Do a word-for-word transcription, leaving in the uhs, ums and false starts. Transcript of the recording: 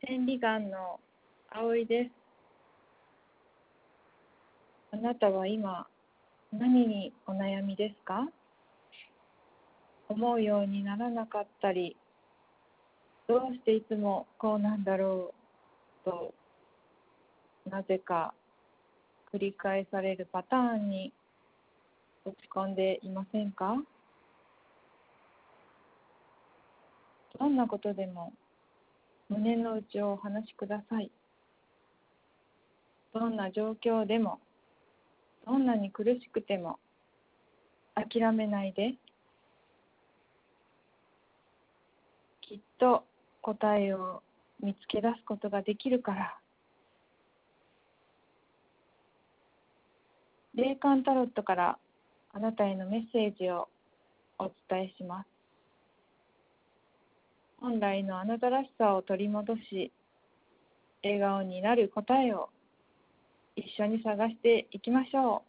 千里眼の葵です。あなたは今何にお悩みですか？思うようにならなかったり、どうしていつもこうなんだろうと、なぜか繰り返されるパターンに落ち込んでいませんか？どんなことでも胸の内をお話しください。どんな状況でも、どんなに苦しくても諦めないで。きっと答えを見つけ出すことができるから。霊感タロットからあなたへのメッセージをお伝えします。本来のあなたらしさを取り戻し、笑顔になる答えを一緒に探していきましょう。